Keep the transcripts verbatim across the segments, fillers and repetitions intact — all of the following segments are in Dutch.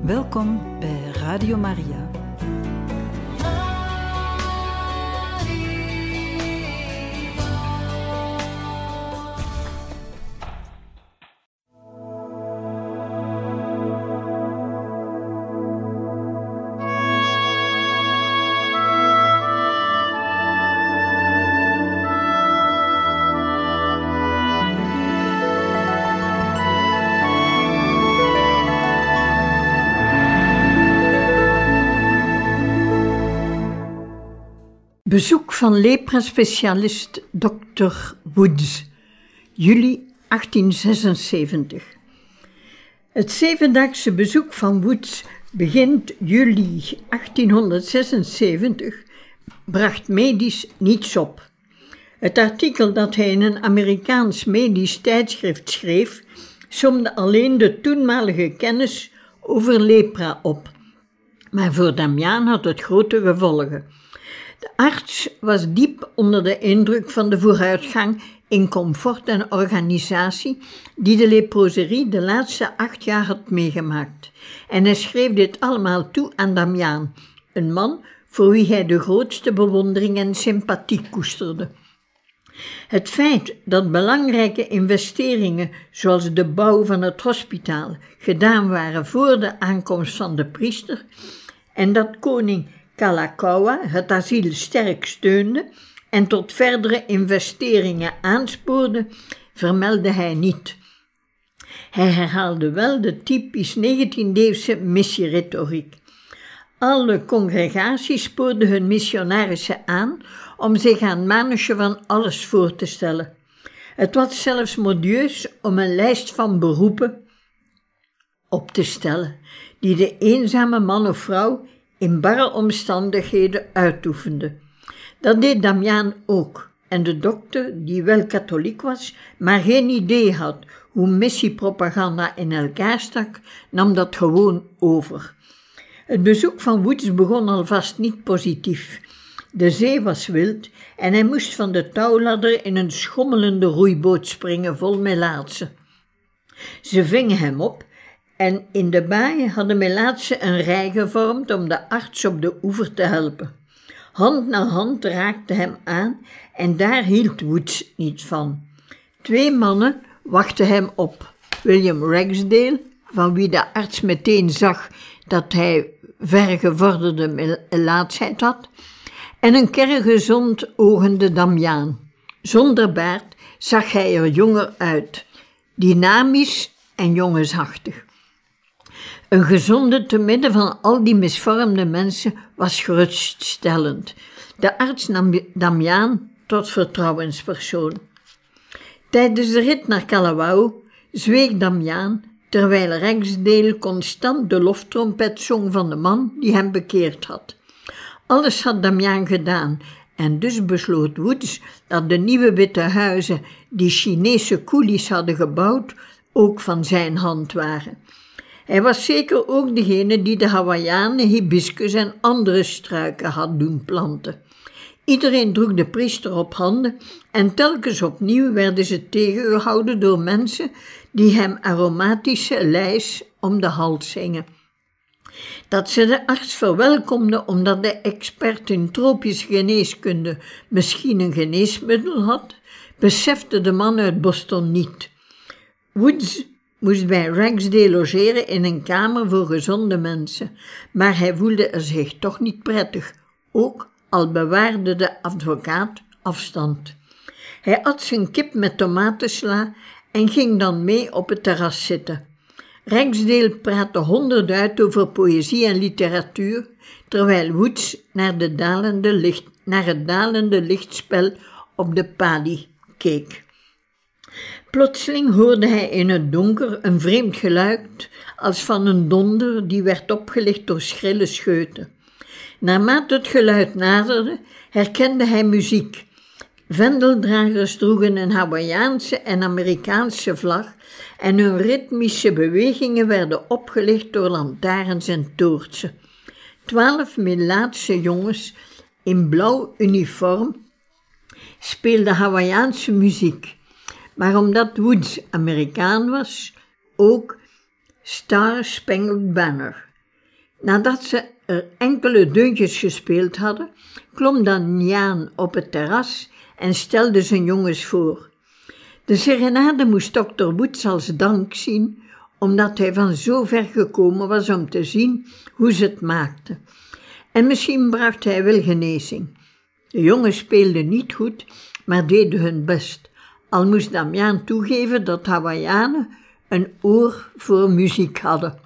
Welkom bij Radio Maria. Bezoek van lepra-specialist dokter Woods, juli achttien zesenzeventig. Het zevendaagse bezoek van Woods, begin juli achttienhonderdzesenzeventig, bracht medisch niets op. Het artikel dat hij in een Amerikaans medisch tijdschrift schreef, somde alleen de toenmalige kennis over lepra op. Maar voor Damiaan had het grote gevolgen. De arts was diep onder de indruk van de vooruitgang in comfort en organisatie die de leproserie de laatste acht jaar had meegemaakt. En hij schreef dit allemaal toe aan Damiaan, een man voor wie hij de grootste bewondering en sympathie koesterde. Het feit dat belangrijke investeringen zoals de bouw van het hospitaal gedaan waren voor de aankomst van de priester en dat koning Kalakaua het asiel sterk steunde en tot verdere investeringen aanspoorde, vermeldde hij niet. Hij herhaalde wel de typisch negentiende-eeuwse missieretoriek. Alle congregaties spoorden hun missionarissen aan om zich aan manusje van alles voor te stellen. Het was zelfs modieus om een lijst van beroepen op te stellen, die de eenzame man of vrouw in barre omstandigheden uitoefende. Dat deed Damiaan ook, en de dokter, die wel katholiek was, maar geen idee had hoe missiepropaganda in elkaar stak, nam dat gewoon over. Het bezoek van Woods begon alvast niet positief. De zee was wild en hij moest van de touwladder in een schommelende roeiboot springen vol melaatsen. Ze vingen hem op en in de baai hadden melaatsen een rij gevormd om de arts op de oever te helpen. Hand na hand raakte hem aan en daar hield Woods niet van. Twee mannen wachten hem op. William Ragsdale, van wie de arts meteen zag dat hij vergevorderde melaatsheid had, en een kerngezond ogende Damiaan. Zonder baard zag hij er jonger uit, dynamisch en jongensachtig. Een gezonde te midden van al die misvormde mensen was geruststellend. De arts nam Damiaan tot vertrouwenspersoon. Tijdens de rit naar Kalawao zweeg Damiaan, terwijl Ragsdale constant de loftrompet zong van de man die hem bekeerd had. Alles had Damiaan gedaan en dus besloot Woods dat de nieuwe witte huizen die Chinese koelies hadden gebouwd ook van zijn hand waren. Hij was zeker ook degene die de Hawaiianen, hibiscus en andere struiken had doen planten. Iedereen droeg de priester op handen en telkens opnieuw werden ze tegengehouden door mensen die hem aromatische lijs om de hals zingen. Dat ze de arts verwelkomden omdat de expert in tropische geneeskunde misschien een geneesmiddel had, besefte de man uit Boston niet. Woods moest bij Ragsdale logeren in een kamer voor gezonde mensen, maar hij voelde er zich toch niet prettig, ook al bewaarde de advocaat afstand. Hij at zijn kip met tomatensla en ging dan mee op het terras zitten. Ragsdale praatte honderd uit over poëzie en literatuur, terwijl Woods naar, de dalende licht, naar het dalende lichtspel op de padi keek. Plotseling hoorde hij in het donker een vreemd geluid als van een donder die werd opgelicht door schrille scheuten. Naarmate het geluid naderde, herkende hij muziek. Vendeldragers droegen een Hawaiiaanse en Amerikaanse vlag en hun ritmische bewegingen werden opgelicht door lantaarns en toortsen. Twaalf melaatse jongens in blauw uniform speelden Hawaiiaanse muziek. Maar omdat Woods Amerikaan was, ook Star Spangled Banner, Nadat ze er enkele deuntjes gespeeld hadden, klom Damiaan op het terras en stelde zijn jongens voor. De serenade moest dokter Woods als dank zien, omdat hij van zo ver gekomen was om te zien hoe ze het maakten. En misschien bracht hij wel genezing. De jongens speelden niet goed, maar deden hun best, al moest Damiaan toegeven dat Hawaiianen een oor voor muziek hadden.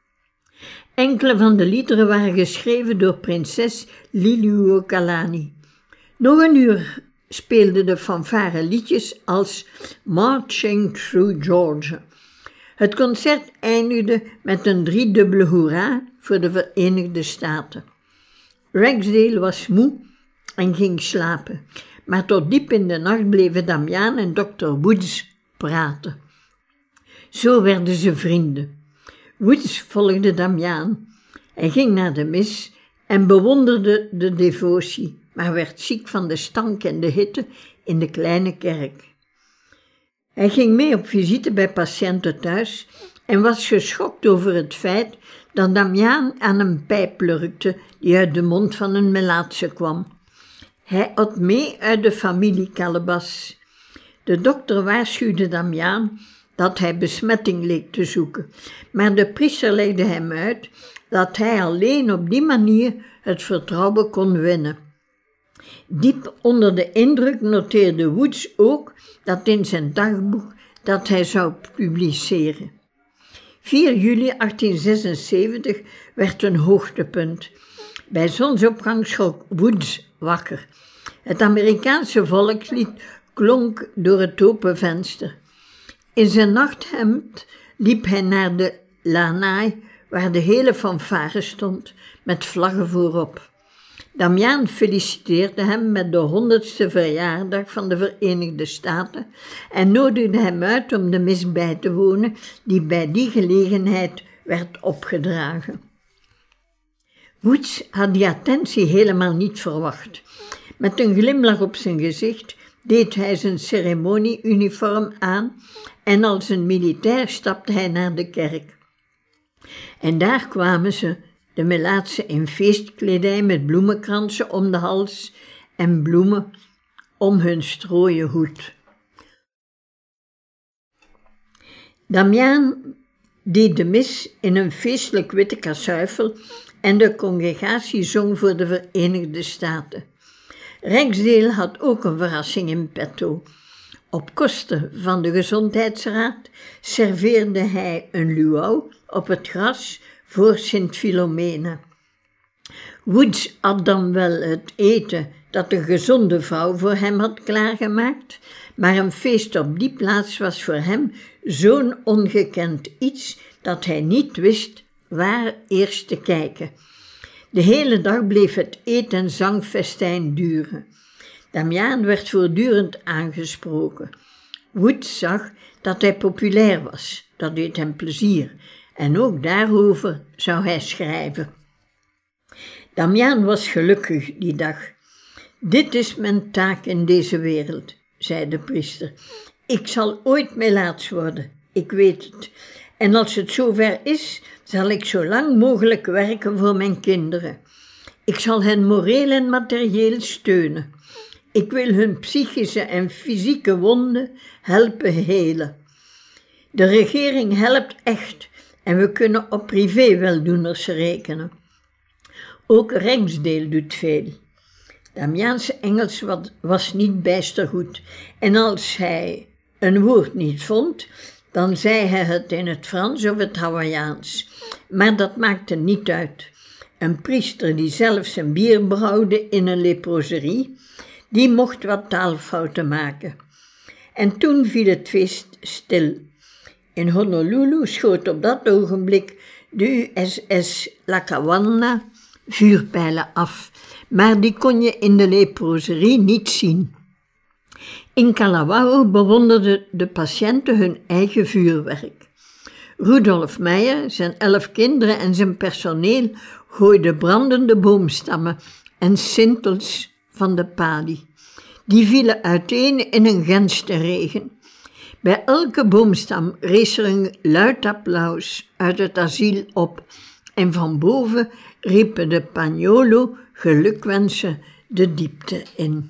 Enkele van de liederen waren geschreven door prinses Liliuokalani. Nog een uur speelden de fanfare liedjes als Marching Through Georgia. Het concert eindigde met een driedubbele hoera voor de Verenigde Staten. Ragsdale was moe en ging slapen, maar tot diep in de nacht bleven Damiaan en dokter Woods praten. Zo werden ze vrienden. Woods volgde Damiaan. Hij ging naar de mis en bewonderde de devotie, maar werd ziek van de stank en de hitte in de kleine kerk. Hij ging mee op visite bij patiënten thuis en was geschokt over het feit dat Damiaan aan een pijp lurkte die uit de mond van een melaatse kwam. Hij at mee uit de familie Calebas. De dokter waarschuwde Damiaan dat hij besmetting leek te zoeken, maar de priester legde hem uit dat hij alleen op die manier het vertrouwen kon winnen. Diep onder de indruk noteerde Woods ook dat in zijn dagboek dat hij zou publiceren. vier juli achttien zesenzeventig werd een hoogtepunt. Bij zonsopgang schrok Woods wakker. Het Amerikaanse volkslied klonk door het open venster. In zijn nachthemd liep hij naar de lanai, waar de hele fanfare stond, met vlaggen voorop. Damiaan feliciteerde hem met de honderdste verjaardag van de Verenigde Staten en nodigde hem uit om de mis bij te wonen die bij die gelegenheid werd opgedragen. Woods had die attentie helemaal niet verwacht. Met een glimlach op zijn gezicht deed hij zijn ceremonieuniform aan en als een militair stapte hij naar de kerk. En daar kwamen ze, de melaatse in feestkledij met bloemenkransen om de hals en bloemen om hun strooien hoed. Damiaan deed de mis in een feestelijk witte kasuifel en de congregatie zong voor de Verenigde Staten. Ragsdale had ook een verrassing in petto. Op kosten van de gezondheidsraad serveerde hij een luau op het gras voor Sint Philomena. Woods at dan wel het eten dat een gezonde vrouw voor hem had klaargemaakt, maar een feest op die plaats was voor hem zo'n ongekend iets dat hij niet wist waar eerst te kijken. De hele dag bleef het eet- en zangfestijn duren. Damiaan werd voortdurend aangesproken. Woods zag dat hij populair was, dat deed hem plezier, en ook daarover zou hij schrijven. Damiaan was gelukkig die dag. Dit is mijn taak in deze wereld, zei de priester. Ik zal ooit melaats worden, ik weet het. En als het zover is, zal ik zo lang mogelijk werken voor mijn kinderen. Ik zal hen moreel en materieel steunen. Ik wil hun psychische en fysieke wonden helpen helen. De regering helpt echt en we kunnen op privé-weldoeners rekenen. Ook Ragsdale doet veel. Damiaans Engels was niet bijster goed en als hij een woord niet vond, dan zei hij het in het Frans of het Hawaiiaans. Maar dat maakte niet uit. Een priester die zelf zijn bier brouwde in een leproserie, die mocht wat taalfouten maken. En toen viel het feest stil. In Honolulu schoot op dat ogenblik de U S S Lackawanna vuurpijlen af, maar die kon je in de leproserie niet zien. In Kalawao bewonderden de patiënten hun eigen vuurwerk. Rudolf Meijer, zijn elf kinderen en zijn personeel gooiden brandende boomstammen en sintels van de pali. Die vielen uiteen in een genstenregen. Bij elke boomstam rees er een luid applaus uit het asiel op en van boven riepen de Pagnolo gelukwensen de diepte in.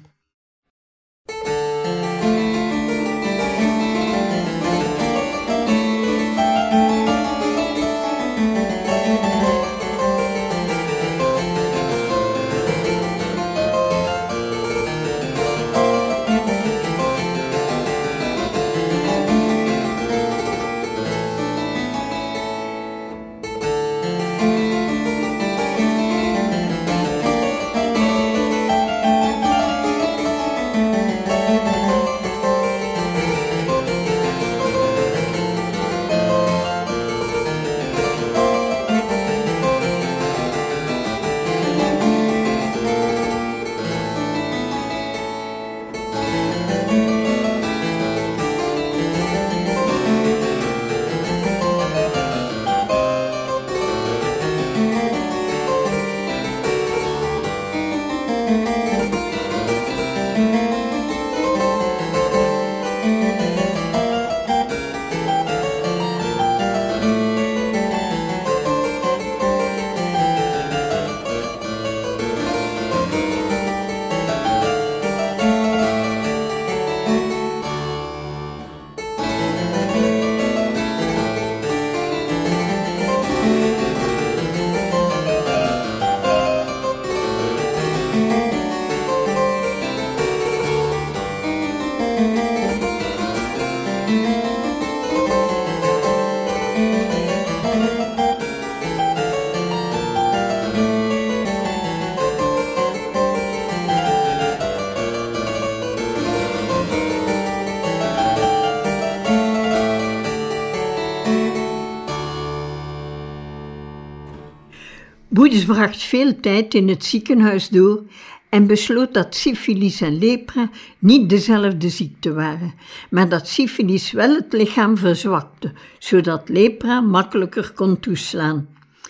Boeddhis bracht veel tijd in het ziekenhuis door en besloot dat syfilis en lepra niet dezelfde ziekte waren, maar dat syfilis wel het lichaam verzwakte, zodat lepra makkelijker kon toeslaan.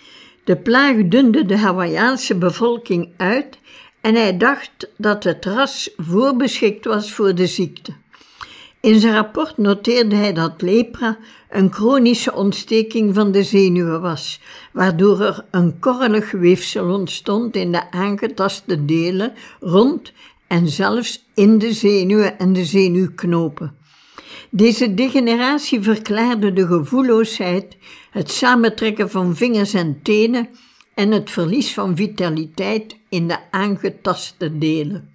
De plaag dunde de Hawaïaanse bevolking uit en hij dacht dat het ras voorbeschikt was voor de ziekte. In zijn rapport noteerde hij dat lepra een chronische ontsteking van de zenuwen was, waardoor er een korrelig weefsel ontstond in de aangetaste delen, rond en zelfs in de zenuwen en de zenuwknopen. Deze degeneratie verklaarde de gevoelloosheid, het samentrekken van vingers en tenen en het verlies van vitaliteit in de aangetaste delen.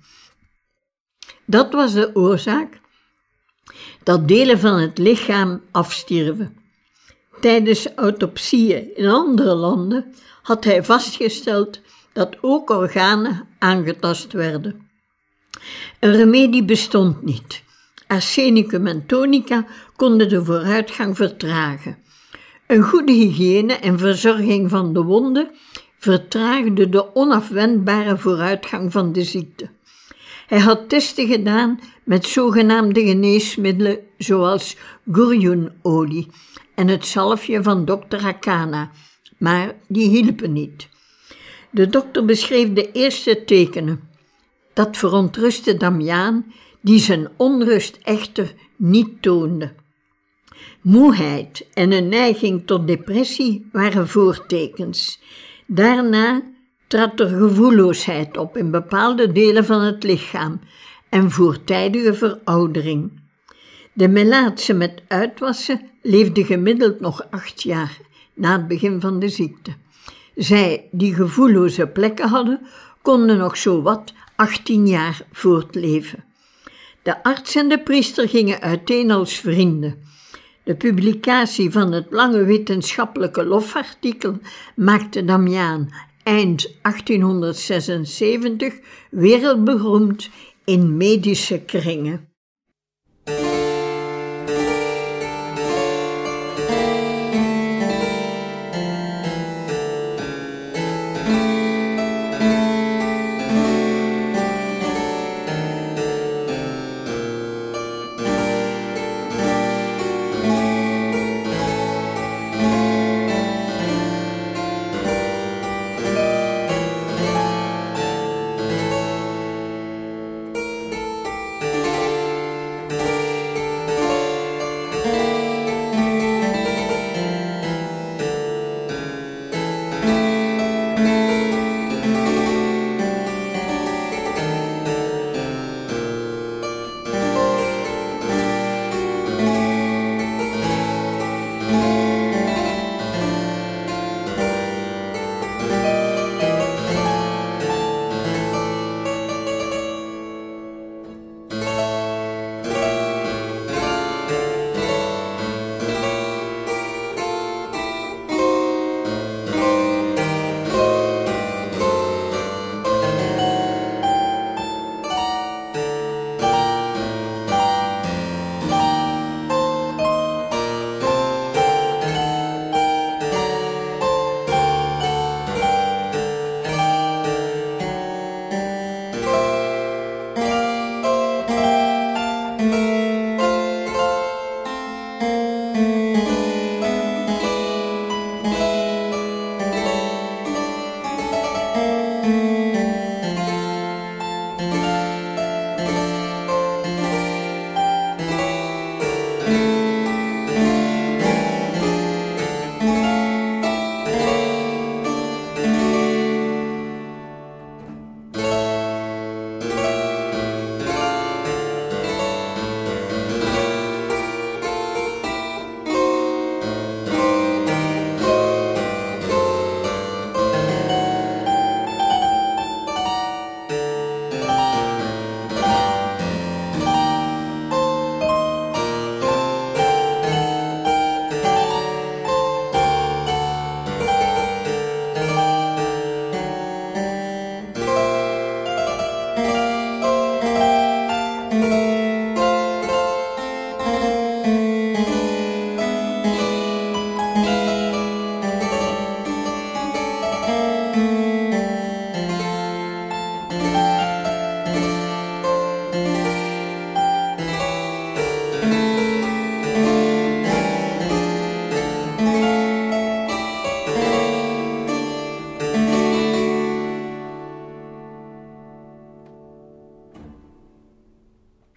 Dat was de oorzaak dat delen van het lichaam afstierven. Tijdens autopsieën in andere landen had hij vastgesteld dat ook organen aangetast werden. Een remedie bestond niet. Arsenicum en tonica konden de vooruitgang vertragen. Een goede hygiëne en verzorging van de wonden vertraagde de onafwendbare vooruitgang van de ziekte. Hij had testen gedaan met zogenaamde geneesmiddelen zoals goerjoenolie en het zalfje van dokter Akana, maar die hielpen niet. De dokter beschreef de eerste tekenen. Dat verontrustte Damiaan, die zijn onrust echter niet toonde. Moeheid en een neiging tot depressie waren voortekens. Daarna trad er gevoelloosheid op in bepaalde delen van het lichaam en voortijdige veroudering. De Melaatse met uitwassen leefde gemiddeld nog acht jaar na het begin van de ziekte. Zij die gevoelloze plekken hadden, konden nog zowat achttien jaar voortleven. De arts en de priester gingen uiteen als vrienden. De publicatie van het lange wetenschappelijke lofartikel maakte Damiaan eind achttienhonderdzesenzeventig wereldberoemd in medische kringen.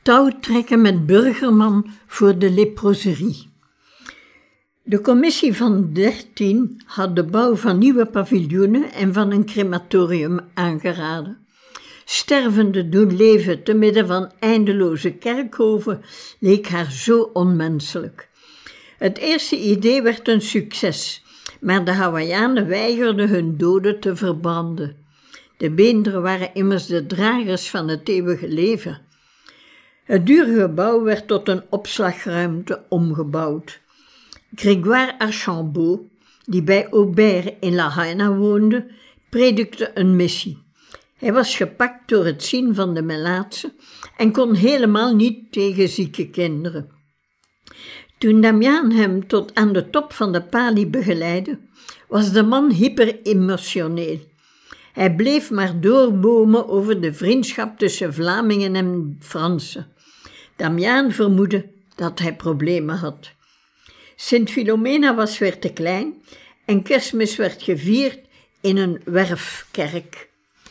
touwtrekken met Burgerman voor de leproserie. De commissie van dertien had de bouw van nieuwe paviljoenen en van een crematorium aangeraden. Stervende doen leven te midden van eindeloze kerkhoven leek haar zo onmenselijk. Het eerste idee werd een succes, maar de Hawaiianen weigerden hun doden te verbranden. De beenderen waren immers de dragers van het eeuwige leven. Het dure gebouw werd tot een opslagruimte omgebouwd. Grégoire Archambault, die bij Aubert in La Haina woonde, predikte een missie. Hij was gepakt door het zien van de melaatse en kon helemaal niet tegen zieke kinderen. Toen Damiaan hem tot aan de top van de palie begeleidde, was de man hyperemotioneel. Hij bleef maar doorbomen over de vriendschap tussen Vlamingen en Fransen. Damiaan vermoedde dat hij problemen had. Sint Filomena was weer te klein en Kerstmis werd gevierd in een werfkerk.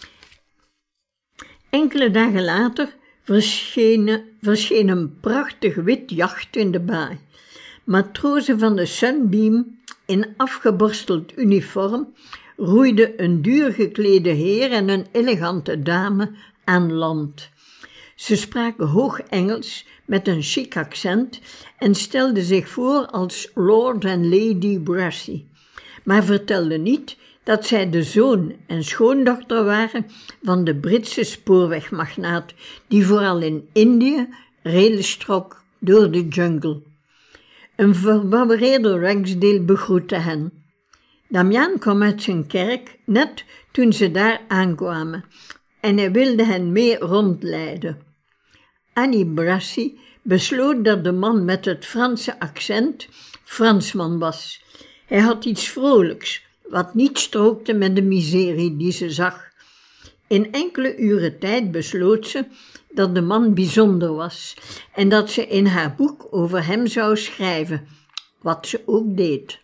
Enkele dagen later verscheen, verscheen een prachtig wit jacht in de baai. Matrozen van de Sunbeam in afgeborsteld uniform roeiden een duur geklede heer en een elegante dame aan land. Ze spraken hoog Engels met een chic accent en stelden zich voor als Lord en Lady Brassey, maar vertelden niet dat zij de zoon en schoondochter waren van de Britse spoorwegmagnaat, die vooral in Indië rails trok door de jungle. Een verbouwereerde Ragsdale begroette hen. Damiaan kwam uit zijn kerk net toen ze daar aankwamen en hij wilde hen mee rondleiden. Annie Brassey besloot dat de man met het Franse accent Fransman was. Hij had iets vrolijks, wat niet strookte met de miserie die ze zag. In enkele uren tijd besloot ze dat de man bijzonder was en dat ze in haar boek over hem zou schrijven, wat ze ook deed.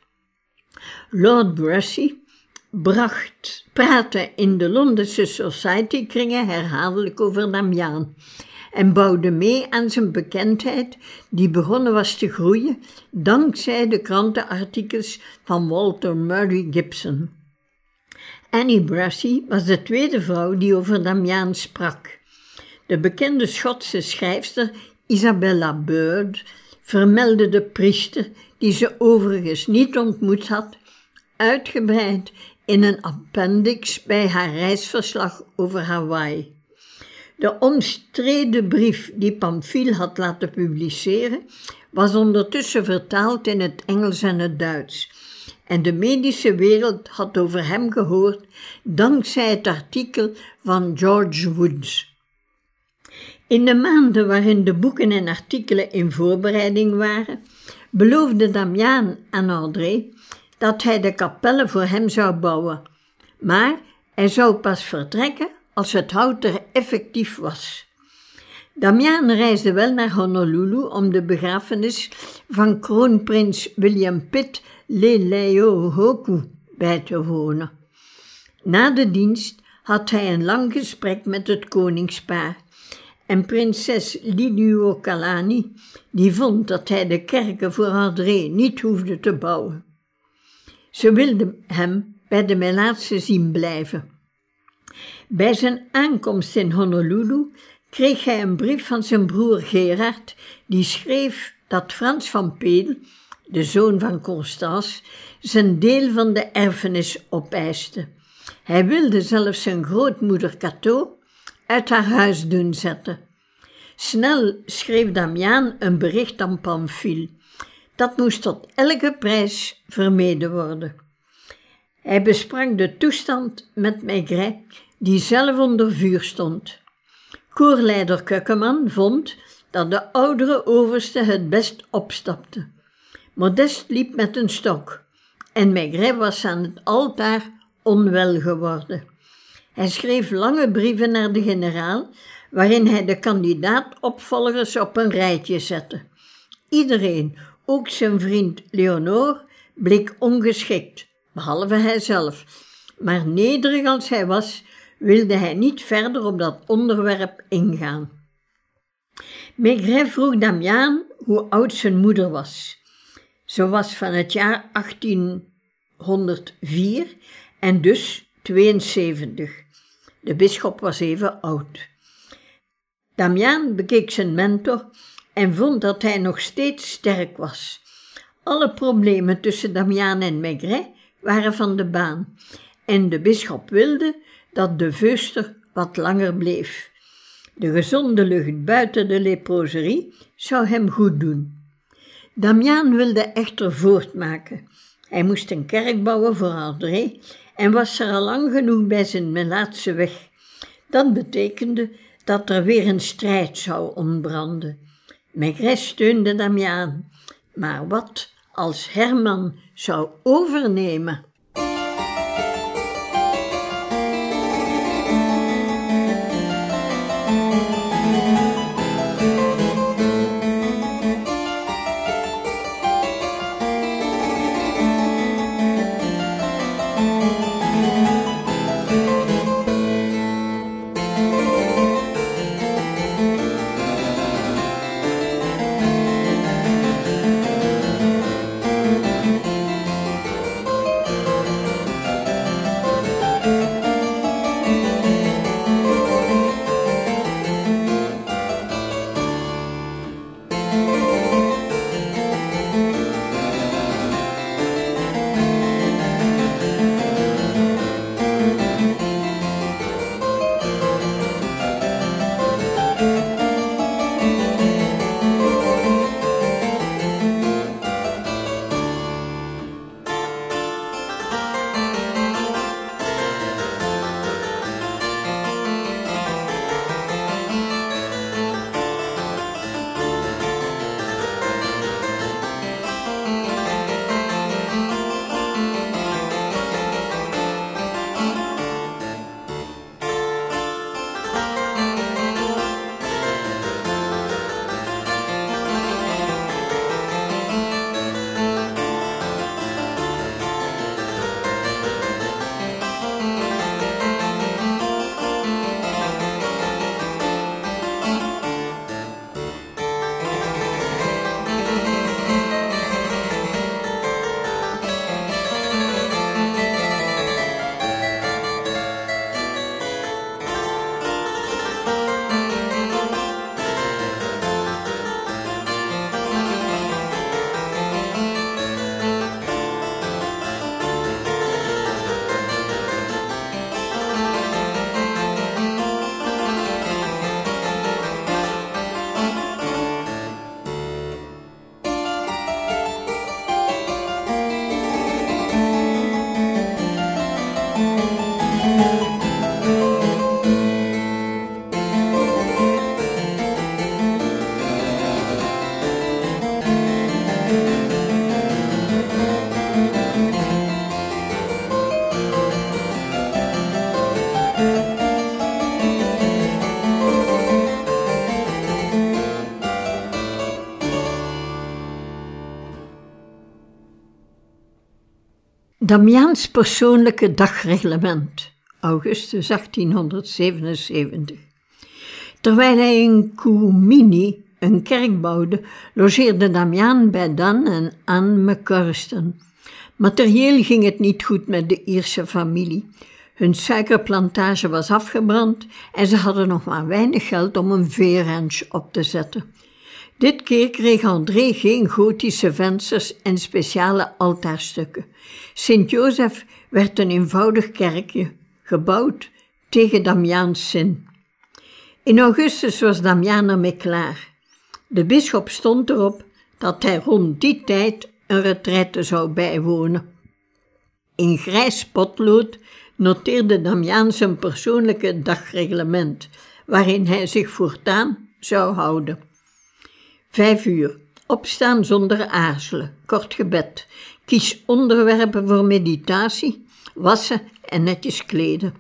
Lord Brassey bracht, praatte in de Londense society-kringen herhaaldelijk over Damiaan en bouwde mee aan zijn bekendheid die begonnen was te groeien dankzij de krantenartikels van Walter Murray Gibson. Annie Brassey was de tweede vrouw die over Damiaan sprak. De bekende Schotse schrijfster Isabella Bird vermeldde de priester, die ze overigens niet ontmoet had, uitgebreid in een appendix bij haar reisverslag over Hawaii. De omstreden brief die Pamphile had laten publiceren, was ondertussen vertaald in het Engels en het Duits. En de medische wereld had over hem gehoord dankzij het artikel van George Woods. In de maanden waarin de boeken en artikelen in voorbereiding waren, beloofde Damiaan aan André dat hij de kapellen voor hem zou bouwen. Maar hij zou pas vertrekken als het hout er effectief was. Damiaan reisde wel naar Honolulu om de begrafenis van kroonprins William Pitt Leleiohoku bij te wonen. Na de dienst had hij een lang gesprek met het koningspaar en prinses Liliuokalani, die vond dat hij de kerken voor André niet hoefde te bouwen. Ze wilde hem bij de melaatse zien blijven. Bij zijn aankomst in Honolulu kreeg hij een brief van zijn broer Gerard, die schreef dat Frans van Peel, de zoon van Constance, zijn deel van de erfenis opeiste. Hij wilde zelfs zijn grootmoeder Cateau uit haar huis doen zetten. Snel schreef Damiaan een bericht aan Pamphile. Dat moest tot elke prijs vermeden worden. Hij besprak de toestand met Maigret, die zelf onder vuur stond. Koorleider Kukkeman vond dat de oudere overste het best opstapte. Modest liep met een stok en Maigret was aan het altaar onwel geworden. Hij schreef lange brieven naar de generaal, waarin hij de kandidaat-opvolgers op een rijtje zette. Iedereen, ook zijn vriend Leonor, bleek ongeschikt, behalve hijzelf. Maar nederig als hij was, wilde hij niet verder op dat onderwerp ingaan. Maigret vroeg Damiaan hoe oud zijn moeder was. Ze was van het jaar achttienhonderdvier en dus tweeënzeventig. De bisschop was even oud. Damiaan bekeek zijn mentor en vond dat hij nog steeds sterk was. Alle problemen tussen Damiaan en Maigret waren van de baan en de bisschop wilde dat de veuster wat langer bleef. De gezonde lucht buiten de leproserie zou hem goed doen. Damiaan wilde echter voortmaken. Hij moest een kerk bouwen voor André en was er al lang genoeg bij zijn Melaatse weg. Dat betekende dat er weer een strijd zou ontbranden. Maigret steunde Damiaan, maar wat als Herman zou overnemen? Damiaans persoonlijke dagreglement, augustus achttienhonderdzevenenzeventig. Terwijl hij in Coumini een kerk bouwde, logeerde Damiaan bij Dan en Anne McCurston. Materieel ging het niet goed met de Ierse familie. Hun suikerplantage was afgebrand en ze hadden nog maar weinig geld om een veeranch op te zetten. Dit keer kreeg André geen gotische vensters en speciale altaarstukken. Sint-Jozef werd een eenvoudig kerkje, gebouwd tegen Damiaans zin. In augustus was Damiaan ermee klaar. De bisschop stond erop dat hij rond die tijd een retraite zou bijwonen. In grijs potlood noteerde Damiaan zijn persoonlijke dagreglement, waarin hij zich voortaan zou houden. Vijf uur. Opstaan zonder aarzelen. Kort gebed. Kies onderwerpen voor meditatie. Wassen en netjes kleden.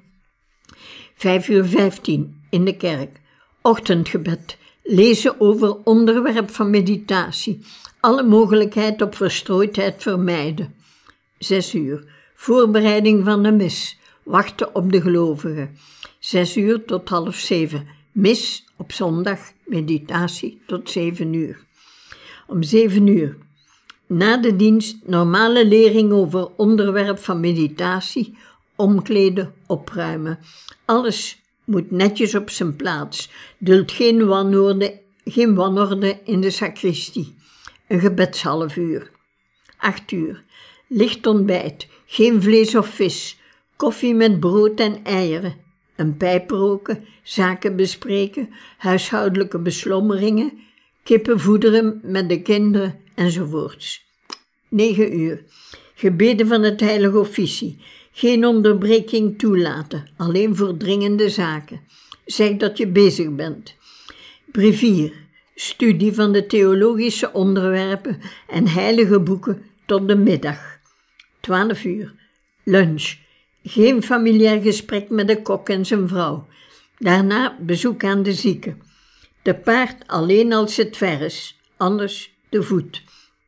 Vijf uur vijftien. In de kerk. Ochtendgebed. Lezen over onderwerp van meditatie. Alle mogelijkheid op verstrooidheid vermijden. Zes uur. Voorbereiding van de mis. Wachten op de gelovigen. Zes uur tot half zeven. Mis op zondag, meditatie tot zeven uur. Om zeven uur. Na de dienst normale lering over onderwerp van meditatie, omkleden, opruimen. Alles moet netjes op zijn plaats. Duld geen wanorde, geen wanorde in de sacristie. Een gebedshalf uur. Acht uur. Licht ontbijt. Geen vlees of vis. Koffie met brood en eieren. Een pijp roken. Zaken bespreken. Huishoudelijke beslommeringen. Kippen voederen met de kinderen enzovoorts. Negen uur. Gebeden van het heilige officie. Geen onderbreking toelaten, alleen voor dringende zaken. Zeg dat je bezig bent. Brevier. Studie van de theologische onderwerpen en heilige boeken tot de middag. Twaalf uur. Lunch. Geen familiair gesprek met de kok en zijn vrouw. Daarna bezoek aan de zieke. Te paard alleen als het ver is, anders te voet.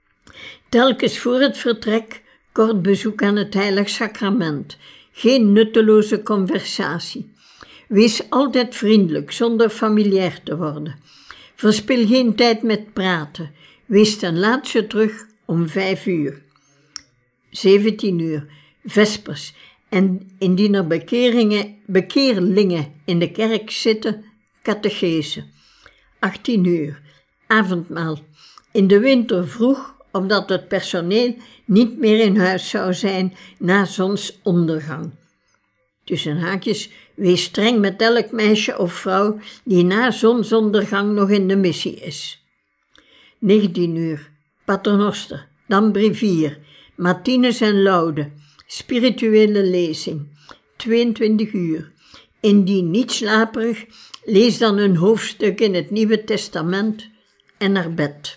Telkens voor het vertrek kort bezoek aan het heilig sacrament. Geen nutteloze conversatie. Wees altijd vriendelijk, zonder familiair te worden. Verspil geen tijd met praten. Wees ten laatste terug om vijf uur. Zeventien uur. Vespers. En indien er bekeringen, bekeerlingen in de kerk zitten, catechese. Achttien uur. Avondmaal. In de winter vroeg, omdat het personeel niet meer in huis zou zijn na zonsondergang. Tussen haakjes, wees streng met elk meisje of vrouw die na zonsondergang nog in de missie is. negentien uur, paternoster, dan brevier, matines en laude, spirituele lezing. tweeëntwintig uur. Indien niet slaperig, lees dan een hoofdstuk in het Nieuwe Testament en naar bed.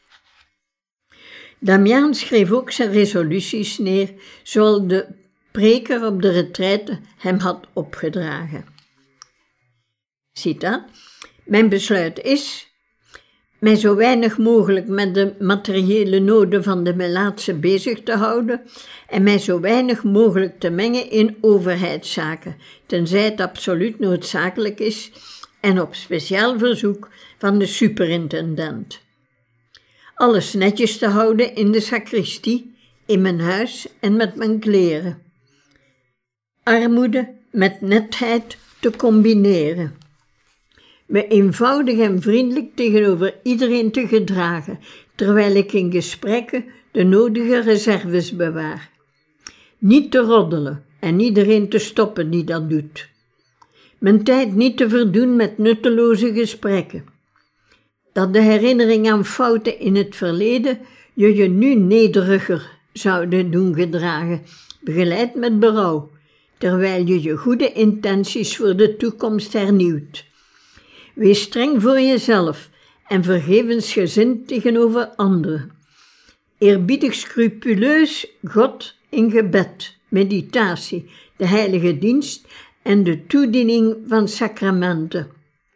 Damiaan schreef ook zijn resoluties neer, zoals de preker op de retraite hem had opgedragen. Citaat: Mijn besluit is mij zo weinig mogelijk met de materiële noden van de melaatse bezig te houden en mij zo weinig mogelijk te mengen in overheidszaken, tenzij het absoluut noodzakelijk is en op speciaal verzoek van de superintendent. Alles netjes te houden in de sacristie, in mijn huis en met mijn kleren. Armoede met netheid te combineren. Me eenvoudig en vriendelijk tegenover iedereen te gedragen, terwijl ik in gesprekken de nodige reserves bewaar. Niet te roddelen en iedereen te stoppen die dat doet. Mijn tijd niet te verdoen met nutteloze gesprekken. Dat de herinnering aan fouten in het verleden je je nu nederiger zouden doen gedragen, begeleid met berouw, terwijl je je goede intenties voor de toekomst hernieuwt. Wees streng voor jezelf en vergevensgezind tegenover anderen. Eerbiedig scrupuleus God in gebed, meditatie, de heilige dienst en de toediening van sacramenten.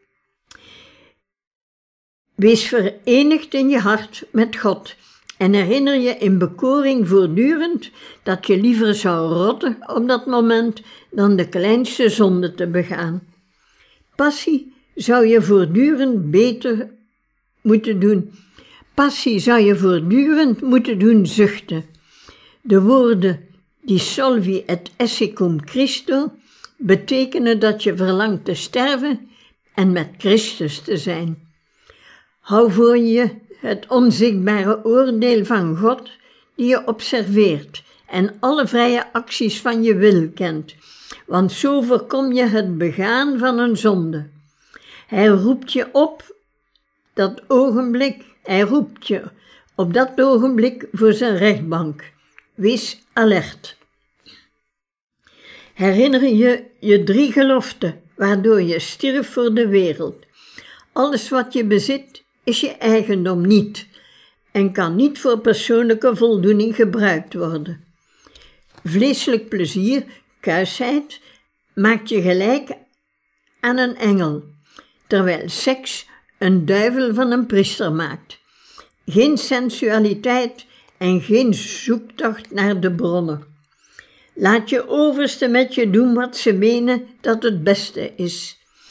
Wees verenigd in je hart met God en herinner je in bekoring voortdurend dat je liever zou rotten op dat moment dan de kleinste zonde te begaan. Passie zou je voortdurend beter moeten doen. Passie zou je voortdurend moeten doen zuchten. De woorden dissolvi et esse cum Christo betekenen dat je verlangt te sterven en met Christus te zijn. Hou voor je het onzichtbare oordeel van God die je observeert en alle vrije acties van je wil kent, want zo voorkom je het begaan van een zonde. Hij roept je op dat ogenblik, hij roept je op dat ogenblik voor zijn rechtbank. Wees alert. Herinner je je drie geloften, waardoor je stierf voor de wereld. Alles wat je bezit is je eigendom niet en kan niet voor persoonlijke voldoening gebruikt worden. Vleeselijk plezier, kuisheid, maakt je gelijk aan een engel, terwijl seks een duivel van een priester maakt. Geen sensualiteit en geen zoektocht naar de bronnen. Laat je overste met je doen wat ze menen dat het beste is.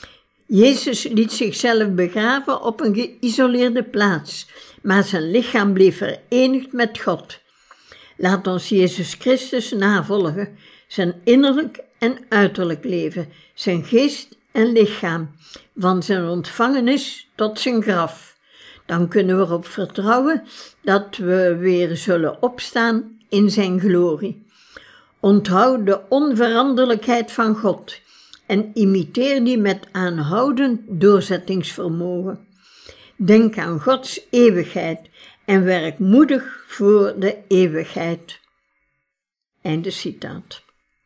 Jezus liet zichzelf begraven op een geïsoleerde plaats, maar zijn lichaam bleef verenigd met God. Laat ons Jezus Christus navolgen, zijn innerlijk en uiterlijk leven, zijn geest en lichaam, van zijn ontvangenis tot zijn graf. Dan kunnen we erop vertrouwen dat we weer zullen opstaan in zijn glorie. Onthoud de onveranderlijkheid van God en imiteer die met aanhoudend doorzettingsvermogen. Denk aan Gods eeuwigheid en werk moedig voor de eeuwigheid. Einde citaat.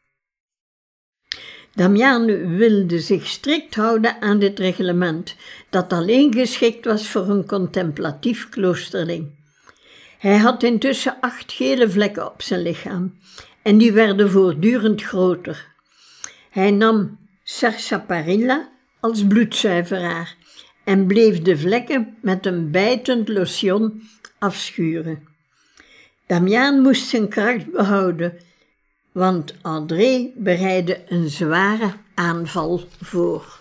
Damiaan wilde zich strikt houden aan dit reglement, dat alleen geschikt was voor een contemplatief kloosterling. Hij had intussen acht gele vlekken op zijn lichaam, en die werden voortdurend groter. Hij nam sarsaparilla als bloedzuiveraar en bleef de vlekken met een bijtend lotion afschuren. Damiaan moest zijn kracht behouden, want André bereidde een zware aanval voor.